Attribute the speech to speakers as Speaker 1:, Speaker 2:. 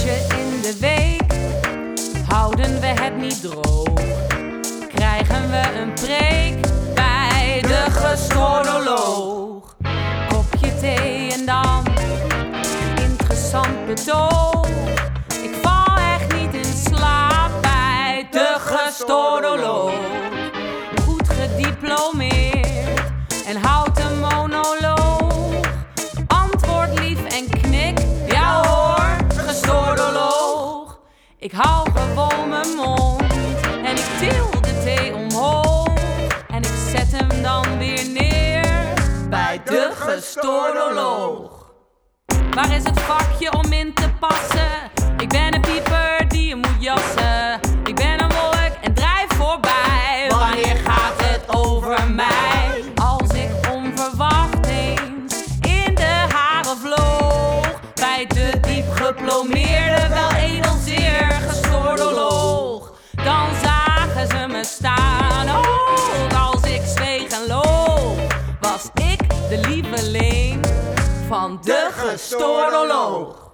Speaker 1: uurtje in de week houden we het niet droog. Krijgen we een preek bij de gestoordoloog. Kopje thee en dan interessant betoog. Ik val echt niet in slaap bij de gestoordoloog. Goed gediplomeerd en houdt een monoloog. Antwoord lief en knik, ja hoor, gestoordoloog. Ik hou gewoon mijn mond en ik til de thee omhoog. En ik zet hem dan weer neer bij de gestoordoloog. Waar is het vakje om in te passen? Ik ben een pieper die je moet jassen. Ik ben een wolk en drijf voorbij. Wanneer gaat het over mij? Als ik onverwacht eens in de haren vloog bij de diep geplomeerde, wel edelzeer gestoordoloog. Dan zagen ze me staan, ook als ik zweeg en loog. Was ik de lieveling van de gestoordoloog.